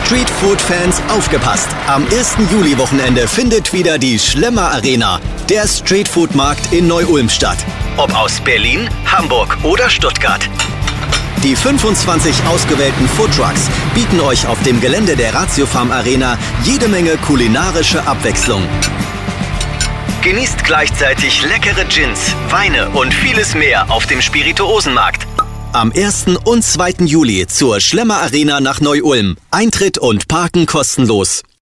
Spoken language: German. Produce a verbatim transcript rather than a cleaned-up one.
Streetfood-Fans aufgepasst! Am ersten Juli-Wochenende findet wieder die Schlemmer Arena, der Streetfood-Markt in Neu-Ulm statt. Ob aus Berlin, Hamburg oder Stuttgart. Die fünfundzwanzig ausgewählten Foodtrucks bieten euch auf dem Gelände der Ratiofarm Arena jede Menge kulinarische Abwechslung. Genießt gleichzeitig leckere Gins, Weine und vieles mehr auf dem Spirituosenmarkt. Am ersten und zweiten Juli zur Schlemmer Arena nach Neu-Ulm. Eintritt und Parken kostenlos.